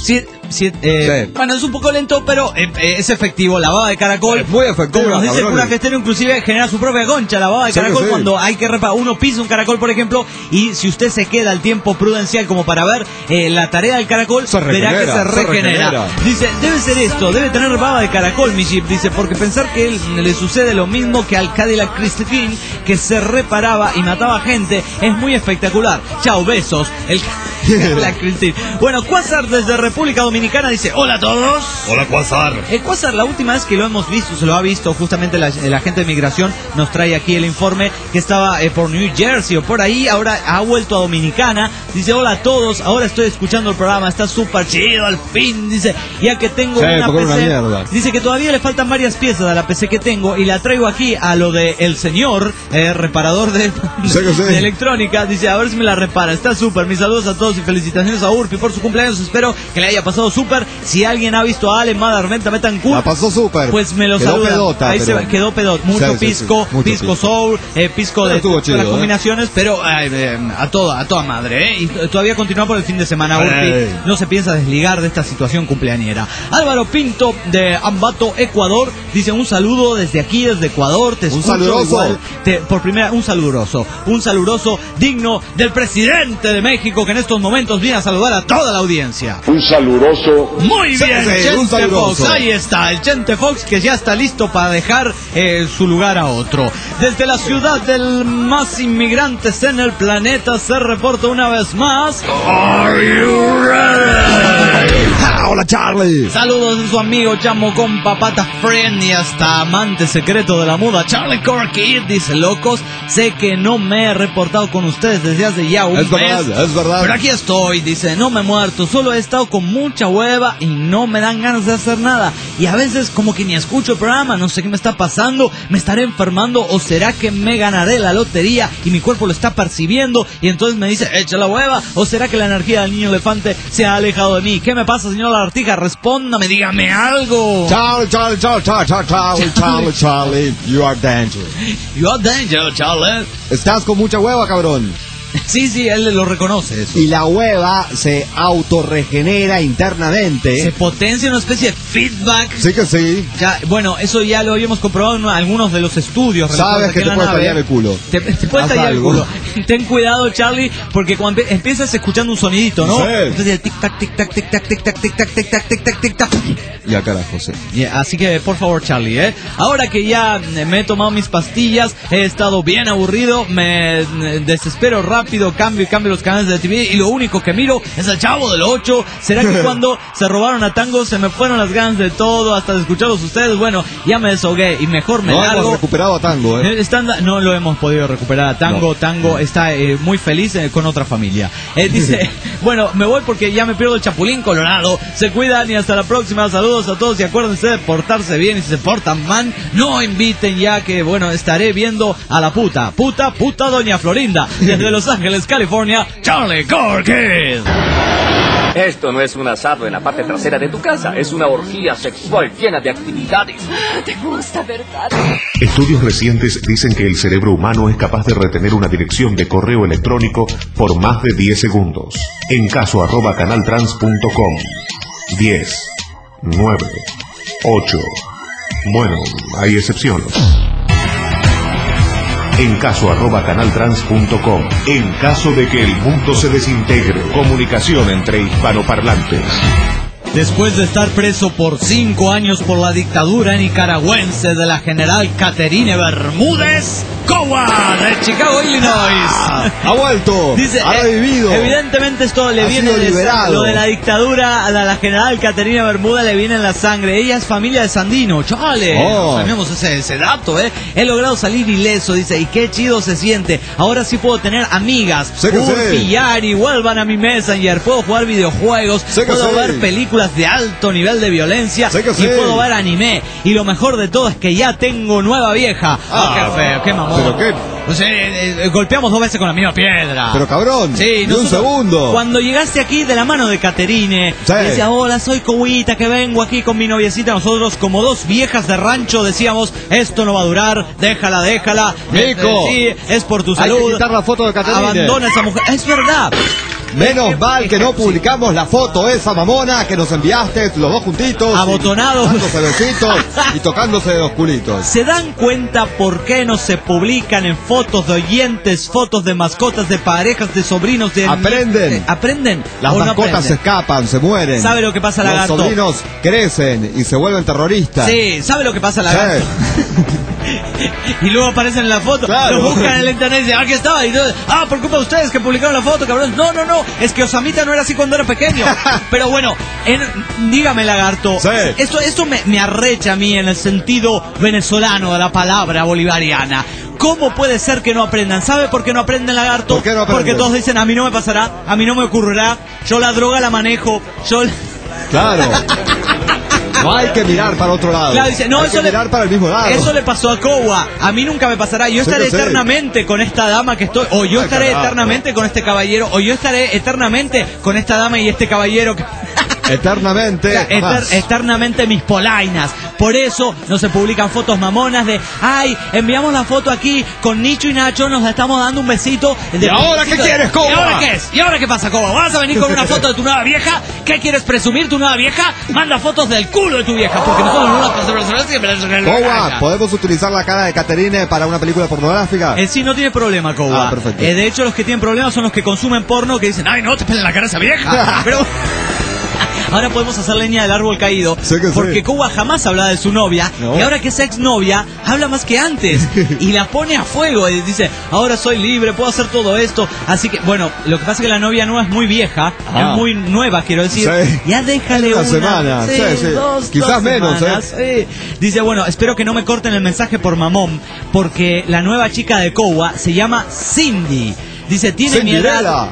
Bueno, es un poco lento, pero es efectivo. La baba de caracol, es muy efectivo. Como nos dice el cura Gestero, inclusive genera su propia concha. La baba de caracol, cuando hay que uno pisa un caracol, por ejemplo, y si usted se queda el tiempo prudencial como para ver la tarea del caracol, verá que se regenera. Dice, debe ser esto, debe tener baba de caracol, mi Jeep. Dice, porque pensar que él le sucede lo mismo que al Cadillac Christopher, que se reparaba y mataba gente, es muy espectacular. Chao, besos. El Cadillac Christopher. Bueno, Quasar desde República Dominicana dice, hola a todos. Hola, Quasar. Quasar, la última vez que lo hemos visto, se lo ha visto justamente el agente de migración, nos trae aquí el informe que estaba por New Jersey o por ahí, ahora ha vuelto a Dominicana. Dice, hola a todos, ahora estoy escuchando el programa, está súper chido, al fin. Dice, ya que tengo una PC, dice que todavía le faltan varias piezas a la PC que tengo y la traigo aquí a lo de el señor reparador de electrónica. Dice, a ver si me la repara, está súper. Mis saludos a todos y felicitaciones a Urpi por su cumpleaños, espero que le haya pasado súper. Si alguien ha visto a Ale Madarmenta Betancourt, la pasó súper, pues me lo saluda. Pedota, ahí se quedó pedot, mucho pisco, pisco soul, pisco de todas las combinaciones, pero a toda madre, y todavía continúa por el fin de semana. Urpi no se piensa desligar de esta situación cumpleañera. Álvaro Pinto de Ambato, Ecuador, dice, un saludo desde aquí, desde Ecuador, te escucho igual, por primera, un saludoso digno del presidente de México, que en estos momentos viene a saludar a toda la audiencia. Un saludoso. Muy bien, Chente Fox, ahí está, el Chente Fox que ya está listo para dejar su lugar a otro. Desde la ciudad del más inmigrantes en el planeta se reporta una vez más. Are you ready? Hola, Charlie. Saludos de su amigo Chamo con Papata Friend y hasta amante secreto de la muda, Charlie Corky. Dice, locos, sé que no me he reportado con ustedes desde hace ya un mes. Es verdad. Pero aquí estoy, dice, no me he muerto, solo he estado con mucha hueva y no me dan ganas de hacer nada. Y a veces como que ni escucho el programa, no sé qué me está pasando, me estaré enfermando o será que me ganaré la lotería y mi cuerpo lo está percibiendo y entonces me dice, echa la hueva, o será que la energía del niño elefante se ha alejado de mí. ¿Qué me pasa, señor Lagartija? Respóndame, dígame algo. Charlie, you are danger. You are danger, Charlie. Estás con mucha hueva, cabrón. Sí, él lo reconoce eso. Y la hueva se autorregenera internamente. Se potencia una especie de feedback. Sí que sí. Ya, bueno, eso ya lo habíamos comprobado en algunos de los estudios. Sabes que te puede tallar el culo. Te puede tallar el culo. Ten cuidado, Charlie, porque cuando empiezas escuchando un sonidito, ¿no? Sí. Entonces el tic-tac, tic-tac, tic-tac, tic-tac, tic-tac, tic-tac, tic-tac, tic-tac. Y al carajo, sí. Así que, por favor, Charlie, ahora que ya me he tomado mis pastillas, he estado bien aburrido, me desespero rápido, cambio los canales de TV y lo único que miro es el Chavo del 8. ¿Será que cuando se robaron a Tango se me fueron las ganas de todo, hasta de escucharlos ustedes? Bueno, ya me deshogué y mejor me largo. No hemos recuperado a Tango, No lo hemos podido recuperar a Tango. No. Tango está muy feliz con otra familia. Dice, bueno, me voy porque ya me pierdo el Chapulín Colorado. Se cuidan y hasta la próxima. Saludos a todos y acuérdense de portarse bien y si se portan mal, no inviten ya que, bueno, estaré viendo a la puta Doña Florinda desde Los Ángeles, California, Charlie Corky. Esto no es un asado en la parte trasera de tu casa, es una orgía sexual llena de actividades. Te gusta, ¿verdad? Estudios recientes dicen que el cerebro humano es capaz de retener una dirección de correo electrónico por más de 10 segundos. En caso @canaltrans.com. 10, 9, 8. Bueno, hay excepciones. En caso @canaltrans.com. En caso de que el mundo se desintegre. Comunicación entre hispanoparlantes. Después de estar preso por 5 años por la dictadura nicaragüense de la general Caterine Bermúdez, Cowa de Chicago, Illinois. Ha vuelto. Dice, ha revivido. Evidentemente esto le viene lo de la dictadura a la general Caterine Bermúdez le viene en la sangre. Ella es familia de Sandino. Chale, no sabíamos ese dato, He logrado salir ileso, dice, y qué chido se siente. Ahora sí puedo tener amigas. Urfi, Yari, vuelvan a mi Messenger. Puedo jugar videojuegos. Puedo ver películas de alto nivel de violencia. Y puedo ver anime. Y lo mejor de todo es que ya tengo nueva vieja. Qué feo, qué mamón. ¿Pero qué? O sea, golpeamos 2 veces con la misma piedra. Pero cabrón, sí, ni un segundo. Cuando llegaste aquí de la mano de Caterine, decía, hola, soy Cowita, que vengo aquí con mi noviecita. Nosotros, como 2 viejas de rancho, decíamos, esto no va a durar, déjala. Nico, sí, es por tu salud. Hay que quitar la foto de Caterine. Abandona a esa mujer. Es verdad. Menos mal que no publicamos la foto esa mamona que nos enviaste, los 2 juntitos, abotonados, dándose besitos y tocándose los culitos. ¿Se dan cuenta por qué no se publican en fotos de oyentes, fotos de mascotas, de parejas, de sobrinos? Aprenden. ¿Aprenden? Las mascotas se escapan, se mueren. ¿Sabe lo que pasa, lagarto? Los sobrinos crecen y se vuelven terroristas. Sí, ¿sabe lo que pasa, lagarto? Y luego aparecen en la foto, lo buscan en el internet y dicen, aquí estaba. Y por culpa de ustedes que publicaron la foto, cabrón. No, es que Osamita no era así cuando era pequeño. Pero bueno, dígame, lagarto, esto me arrecha a mí en el sentido venezolano de la palabra bolivariana. ¿Cómo puede ser que no aprendan? ¿Sabe por qué no aprenden, lagarto? ¿Por qué no aprenden? Porque todos dicen, a mí no me pasará, a mí no me ocurrirá, yo la droga la manejo, Claro. No hay que mirar para otro lado. Claro, dice, no, hay que mirar para el mismo lado. Eso le pasó a Cowa. A mí nunca me pasará. Yo estaré eternamente con esta dama que estoy. O yo estaré eternamente con este caballero. O yo estaré eternamente con esta dama y este caballero. Eternamente. Eternamente mis polainas. Por eso no se publican fotos mamonas de, ay, enviamos la foto aquí con Nicho y Nacho, nos estamos dando un besito. ¿Y ahora qué quieres, Cowa? ¿Y ahora qué es? ¿Y ahora qué pasa, Cowa? ¿Vas a venir con una foto de tu nueva vieja? ¿Qué quieres presumir tu nueva vieja? Manda fotos del culo de tu vieja, porque nosotros no la Cowa, ¿podemos utilizar la cara de Caterine para una película pornográfica? Sí, no tiene problema, Cowa. Perfecto. De hecho, los que tienen problemas son los que consumen porno, que dicen, ay, no, te pelen la cara a esa vieja. Pero ahora podemos hacer leña del árbol caído, porque Cowa jamás hablaba de su novia, y ahora que es exnovia, habla más que antes, y la pone a fuego, y dice, ahora soy libre, puedo hacer todo esto. Así que, bueno, lo que pasa es que la novia nueva es muy vieja, es muy nueva, quiero decir, ya déjale una semana, quizás menos, Dice, bueno, espero que no me corten el mensaje por mamón, porque la nueva chica de Cowa se llama Cindy. Dice, tiene mi edad.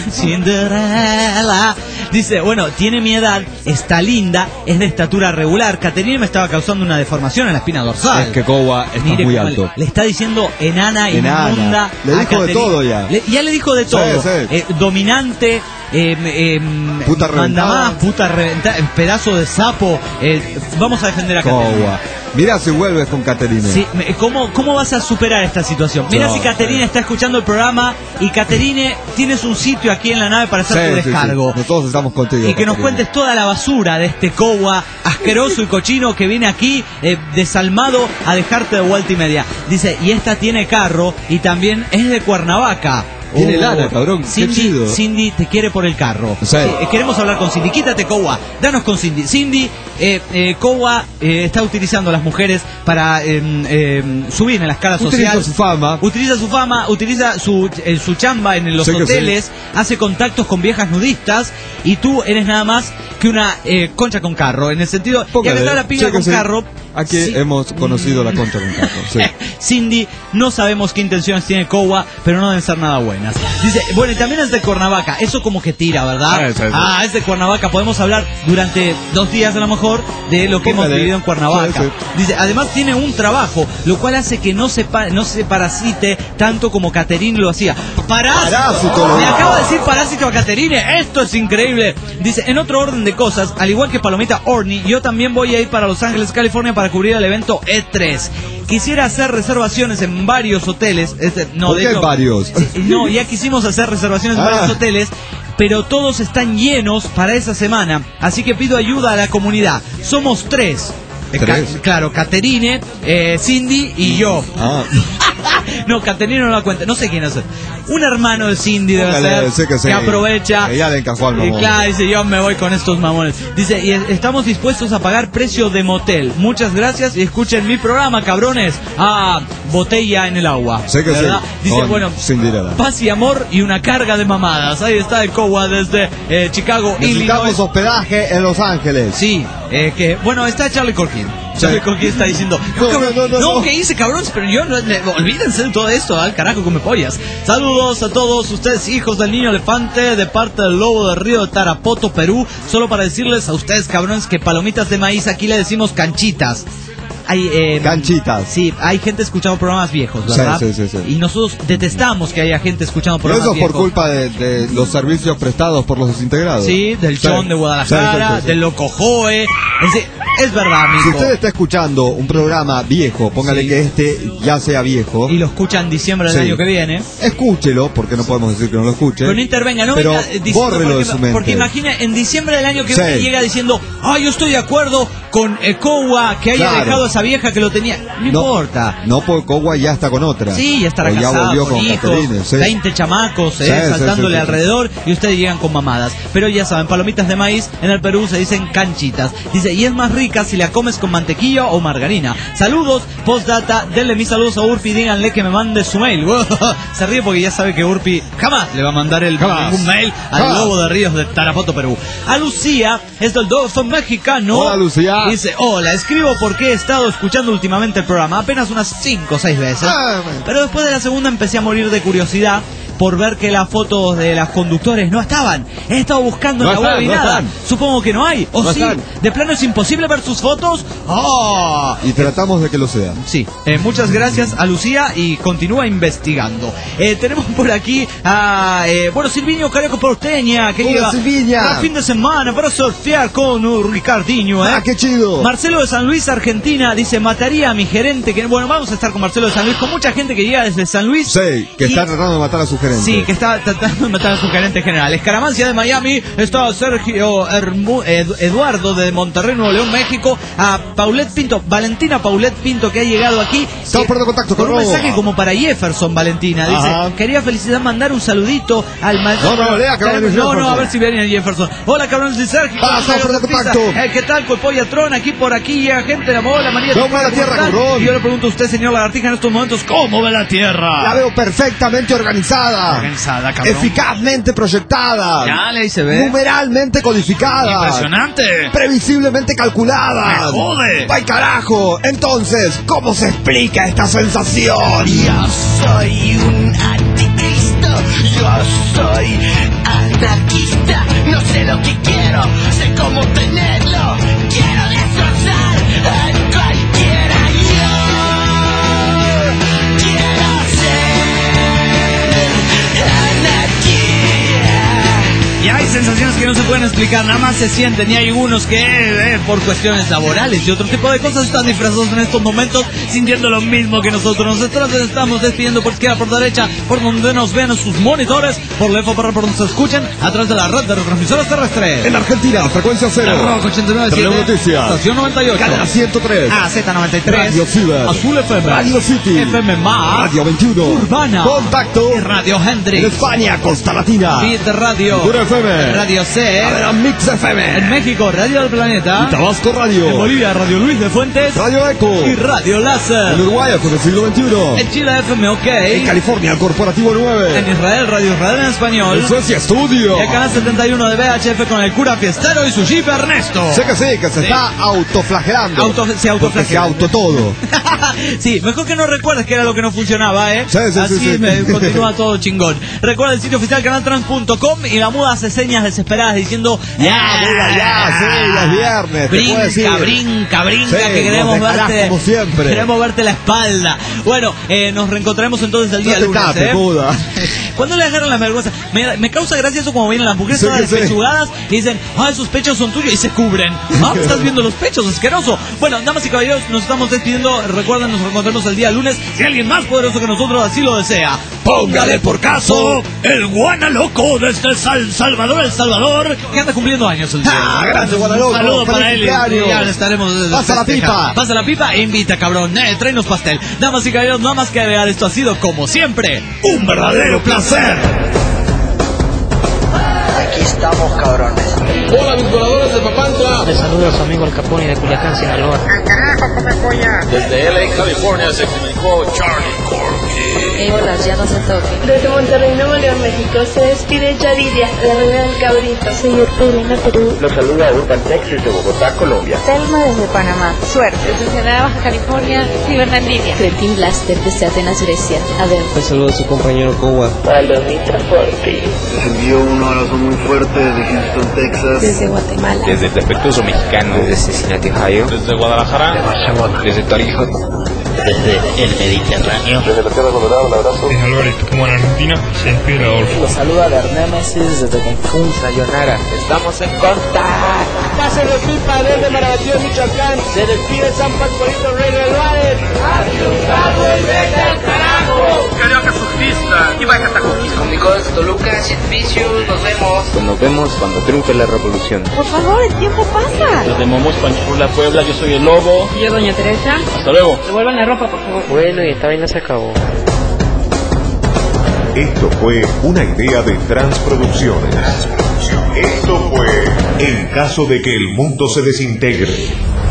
Cinderella. Dice, bueno, tiene mi edad, está linda, es de estatura regular. Caterine me estaba causando una deformación en la espina dorsal. Es que Cowa está muy alto. Le está diciendo enana, inmunda. Le dijo de todo ya. Ya le dijo de todo. Dominante. Puta reventada. Puta reventada, pedazo de sapo. Vamos a defender a Caterine. Mira si vuelves con Caterine. Sí, ¿cómo vas a superar esta situación? Mira si Caterine está escuchando el programa y Caterine tienes un sitio aquí en la nave para hacer tu descargo. Nosotros estamos contigo. Y que nos cuentes toda la basura de este Cowa asqueroso y cochino que viene aquí desalmado a dejarte de vuelta y media. Dice, y esta tiene carro y también es de Cuernavaca. Tiene lana, cabrón. Cindy te quiere por el carro. Queremos hablar con Cindy. Quítate, Cowa. Danos con Cindy. Cindy, Cowa está utilizando a las mujeres para subir en la escala social. Utiliza su fama. Utiliza su chamba en los hoteles. Hace contactos con viejas nudistas. Y tú eres nada más que una concha con carro. En el sentido, ya que está la piba con carro. Aquí Sí. hemos conocido la concha con Caco. Sí. Cindy, no sabemos qué intenciones tiene Kowa, pero no deben ser nada buenas. Dice, bueno, y también es de Cuernavaca. Eso como que tira, ¿verdad? Sí. Es de Cuernavaca. Podemos hablar durante 2 días a lo mejor de lo que hemos vivido en Cuernavaca. Sí. Dice, además tiene un trabajo, lo cual hace que no se parasite tanto como Caterine lo hacía. ¡Parásito! Me acaba de decir parásito a Caterine. Esto es increíble. Dice, en otro orden de cosas, al igual que Palomita Orny, yo también voy a ir para Los Ángeles, California para cubrir el evento E3. Quisiera hacer reservaciones en varios hoteles. ¿Por qué varios? No, ya quisimos hacer reservaciones en varios hoteles, pero todos están llenos para esa semana. Así que pido ayuda a la comunidad. Somos 3. Claro, Caterine, Cindy y yo. No, Caterine no la cuenta, no sé quién es. Un hermano de Cindy debe ser, que aprovecha. Ella le encajó al mamón. Claro, dice, yo me voy con estos mamones. Dice, y estamos dispuestos a pagar precio de motel. Muchas gracias y escuchen mi programa, cabrones. Botella en el agua. Sé que ¿verdad? sí. Dice, bueno, paz y amor y una carga de mamadas. Ahí está el Kowa desde Chicago, Necesitamos Illinois. hospedaje en Los Ángeles. Sí, bueno, está Charlie Corkin. Charlie Corkin está diciendo, no, ¿qué hice, cabrones? Pero yo, olvídense de todo esto, al carajo, come pollas. Saludos a todos ustedes, hijos del niño elefante, de parte del lobo del río de Tarapoto, Perú. Solo para decirles a ustedes, cabrones, que palomitas de maíz aquí le decimos canchitas. Hay, canchitas. Sí, hay gente escuchando programas viejos, ¿verdad? Sí. Y nosotros detestamos que haya gente escuchando programas viejos. Eso por culpa de los servicios prestados por los desintegrados. Sí, del Chon de Guadalajara, del Locojoe. Es verdad, amigo. Si usted está escuchando un programa viejo, póngale que este ya sea viejo. Y lo escucha en diciembre del año que viene. Escúchelo, porque no podemos decir que no lo escuche. Pero no intervenga, no pero venga diciendo, bórrelo de su mente. Porque imagina, en diciembre del año que viene llega diciendo, yo estoy de acuerdo con Kowa que haya dejado a esa vieja que lo tenía. No importa. No, porque Kowa ya está con otra. Sí, ya estará casado, ya volvió con hijos, Caterine, 20 chamacos saltándole alrededor y ustedes llegan con mamadas. Pero ya saben, palomitas de maíz en el Perú se dicen canchitas. Dice, y es más rica si la comes con mantequilla o margarina. Saludos, postdata, denle mis saludos a Urpi, díganle que me mande su mail. Se ríe porque ya sabe que Urpi jamás le va a mandar ningún mail al Lobo de Ríos de Tarapoto, Perú. A Lucía, es del Dolphin mexicano. Hola, Lucía. Dice, hola, escribo porque he estado escuchando últimamente el programa, apenas unas 5 o 6 veces. Pero después de la segunda empecé a morir de curiosidad por ver que las fotos de las conductores no estaban. He estado buscando en la web y nada. Supongo que no hay. ¿O sí? ¿De plano es imposible ver sus fotos? Y tratamos de que lo sean. Sí. Muchas gracias a Lucía y continúa investigando. Tenemos por aquí a Silviño Careco Porteña, que llega a fin de semana para surfear con Ricardinho. ¡Qué chido! Marcelo de San Luis, Argentina, dice, mataría a mi gerente. Vamos a estar con Marcelo de San Luis, con mucha gente que llega desde San Luis. Sí, que está tratando de matar a su gerente. Sí, que está tratando de matar a su gerente general. Escaramancia de Miami, está Sergio Eduardo de Monterrey, Nuevo León, México, a Paulette Pinto, Valentina Paulette Pinto, que ha llegado aquí. Estamos perdiendo contacto con un mensaje como para Jefferson, Valentina. Dice, quería mandar un saludito al maestro. No, a ver si viene Jefferson. Hola, cabrones de Sergio. ¿Qué tal, Colpolla Tron? Aquí por aquí, gente de Mola, María. ¿Cómo va la tierra, cabrón? Y yo le pregunto a usted, señor Lagartija, en estos momentos, ¿cómo ve la tierra? La veo perfectamente organizada. Cabrón. Eficazmente proyectada. Ya, ahí se ve. Numeralmente codificada. Impresionante. Previsiblemente calculada. ¡Me jode! ¡Ay, carajo! Entonces, ¿cómo se explica esta sensación? Yo soy un anticristo. Yo soy anarquista. No sé lo que quiero, sé cómo tenerlo. Quiero destrozar a cualquiera. Y hay sensaciones que no se pueden explicar, nada más se sienten. Y hay unos que por cuestiones laborales y otro tipo de cosas están disfrazados en estos momentos sintiendo lo mismo que nosotros. Nosotros estamos despidiendo por izquierda, por derecha, por donde nos ven sus monitores, por la FOPR, por donde se escuchan, a través de la red de retransmisoras terrestres. En Argentina, frecuencia 0. Rock 89.7. Noticias. Estación 98. Cadena 103. AZ93. Radio Ciber. Azul FM. Radio City. FM Más. Radio 21. Urbana. Contacto. Radio Hendrix. En España, Costa Latina. Beat Radio. Pura FM. Radio C. Mix FM. En México, Radio del Planeta. Y Tabasco Radio. En Bolivia, Radio Luis de Fuentes. Radio Eco. Y Radio Láser. En Uruguay, con el siglo XXI. En Chile, FM OK. En California, Corporativo 9. En Israel, Radio Israel en español. En Suecia, Estudio. Y el canal 71 de VHF con el cura fiestero y su jeep Ernesto. Sé que sí, que se está autoflagelando. Se autoflagela. Se auto todo. Sí, mejor que no recuerdes que era lo que no funcionaba, ¿eh? Sí, Así me continúa todo chingón. Recuerda el sitio oficial canaltrans.com y la muda hace señas desesperadas diciendo ya, sí, es viernes. Brinca, sí, que queremos verte. Como siempre. Queremos verte la espalda. Bueno, nos reencontraremos entonces el día lunes. ¿Cuándo le agarran las vergüenzas? Me causa gracia eso cuando vienen las mujeres todas despechugadas y dicen, esos pechos son tuyos y se cubren. Estás viendo los pechos, asqueroso. Bueno, damas y caballeros, nos estamos despidiendo. Recuerden, nos reencontraremos el día lunes. Si alguien más poderoso que nosotros así lo desea, póngale por caso el Guana Loco desde El Salvador, que anda cumpliendo años el día. Gracias, Guana Loco. Un saludo para él. Ya le estaremos. Pasa la pipa e invita, cabrón. Tráenos pastel. Damas y caballeros, nada más que agregar, esto ha sido, como siempre, un verdadero placer. Aquí estamos, cabrones. Hola, mis voladores de Papantla. Les saluda a su amigo El Capone de Culiacán, Sinaloa. ¡El carajo, come polla! Desde LA, California, se comunicó Charlie Corky. Hola, ya no se toque. Desde Monterrey, Nuevo León, México, se despide Yaridia, la reina del cabrito. Soy Elena, Perú. Los saluda Urban Texas de Bogotá, Colombia. Selma desde Panamá. Suerte. Desde Ciudad Baja California, Cibernandinia. Cretin Blaster desde Atenas, Grecia. A ver. Un saludo a su compañero Kowa. Palomita por ti. Les envío un abrazo muy fuerte desde Houston, Texas. Desde Guatemala. Desde el defectuoso mexicano. Desde Cincinnati, Ohio. Desde Guadalajara. Desde Tarija. Desde el Mediterráneo. Desde la Tierra Colorada, un abrazo. Desde Alvarito, como en Argentina, se despide Adolfo. Los saluda Bernémesis desde Cancún, Sayonara. Estamos en contacto. Pásenlo pipa desde Marabatío, Michoacán. Se despide San Pascualito Rey del Valle. ¡Asustado y vete al carajo! Carioca surfista y baja tacones. Con mi codas Toluca, Servicios, nos vemos. Pues nos vemos cuando triunfe la revolución. Por favor, el tiempo pasa. Desde Momos, Panchula, Puebla, yo soy el Lobo. Y yo, Doña Teresa. Hasta luego. Devuelvan la ropa, por favor. Bueno, y esta vaina se acabó. Esto fue una idea de Transproducciones. Esto fue En caso de que el mundo se desintegre.